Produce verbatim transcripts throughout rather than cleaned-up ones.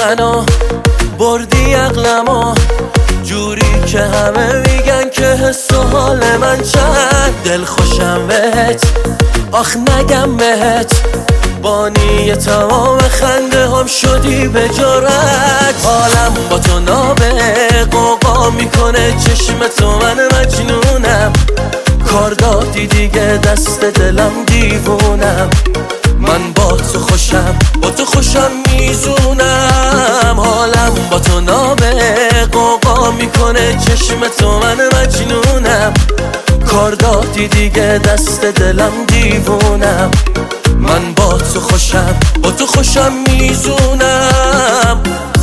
منو بردی عقلمو جوری که همه میگن که حس و حال من چند دل خوشم بهت آخ نگم بهت بانی تمام خنده هم شدی به جرأت حالم با تو نابه قوقا میکنه چشم تو من مجنونم کار دادی دیگه دست دلم دیوونم من با تو خوشم با تو خوشم میزونم حالم با تو نابه قوقا میکنه چشم تو من مجنونم کار دادی دیگه دست دلم دیوونم من با تو خوشم با تو خوشم میزونم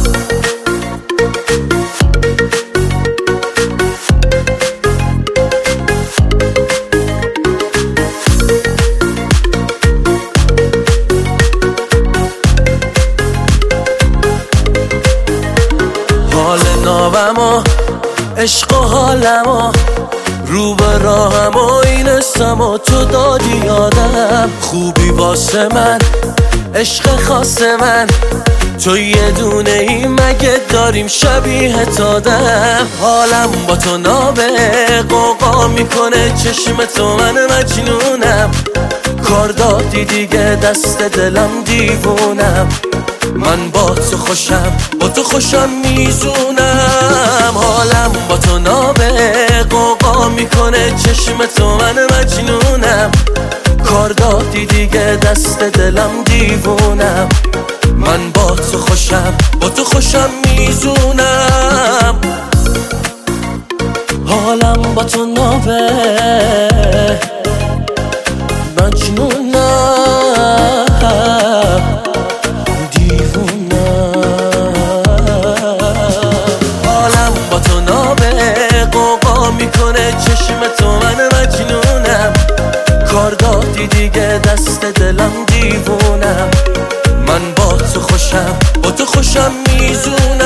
حال نابم و عشق و حالم و رو به راهم و این اسم و تو دادی یادم خوبی واسه من عشق خاص من تو یه دونه ای مگه داریم شبیه تادم حالم با تو نابه قوقا میکنه چشم تو من مجنونم کار دادی دیگه دست دلم دیوونم من با تو خوشم با تو خوشم میزونم حالم با تو نابه قوقا میکنه چشم تو من مجنونم کار دادی دیگه دست دلم دیوونم من با تو خوشم با تو خوشم میزونم حالم با تو نابه مجنونم میکنه چشم تو من مجنونم کار دادی دیگه دست دلم دیوونم من با تو خوشم با تو خوشم میزونم